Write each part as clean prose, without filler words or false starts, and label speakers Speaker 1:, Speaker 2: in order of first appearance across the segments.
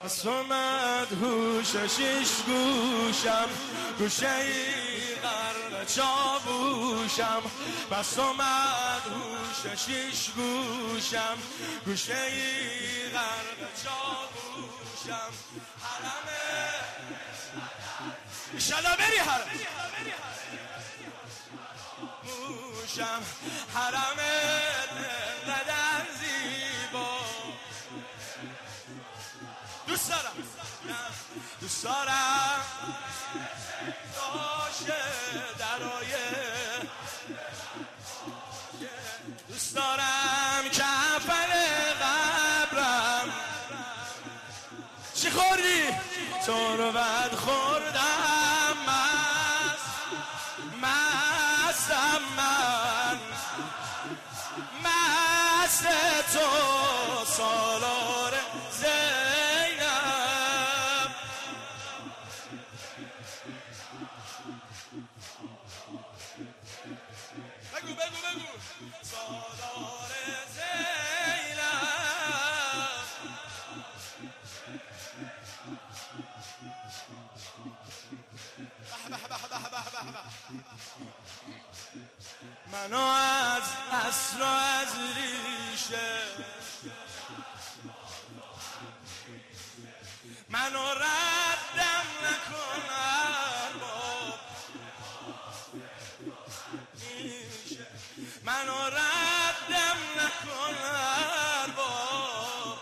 Speaker 1: بس اومد هوششیش گوشم، گوشه ای غرق چاووشم. بس اومد هوششیش گوشم، گوشه ای غرق چاووشم. حرمه ایشالا بری حرم موشم، حرمه قدر زیبا. دوست دارم داشه درایه، دوست دارم کفن قبرم. چی خوردی؟ تو رو بد خوردم، مستم من، مست تو سالار زینب. بگو سالار زینب. منو از اصل و از ریشه، منو ردم نکن ارباب، منو ردم نکن ارباب.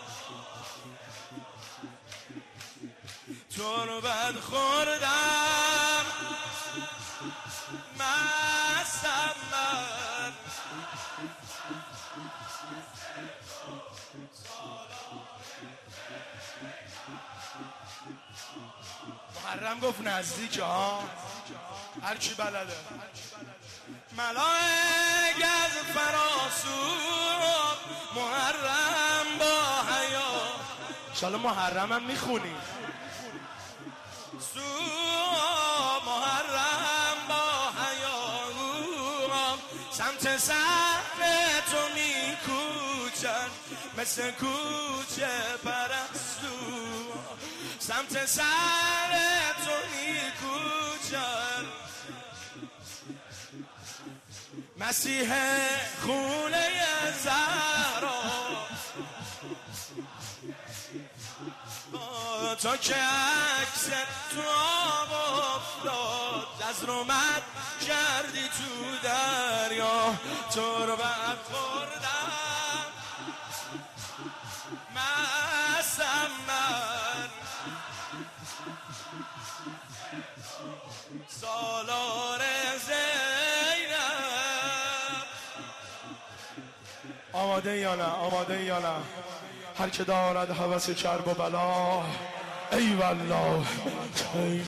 Speaker 1: تو رو بد خوردم، مستم من. محرم گفت نزدیک ها، هر کی بلده. ملائک از فراسو، محرم با حیا. انشالله محرم هم میخونی. محرم با حیا، سمت سقف تو میکوچن مثل کوچه پرستو. سمت سر تو میکوچن، مسیح خونه زهرا. تا که عکس تو آب افتاد، از رومت کردی تو دریا. تو رو بد خوردم، مستم من، سالار زینب. آماده یا نه؟ آماده یا نه؟ هر که دارد هوس کرب و بلا، ای والله.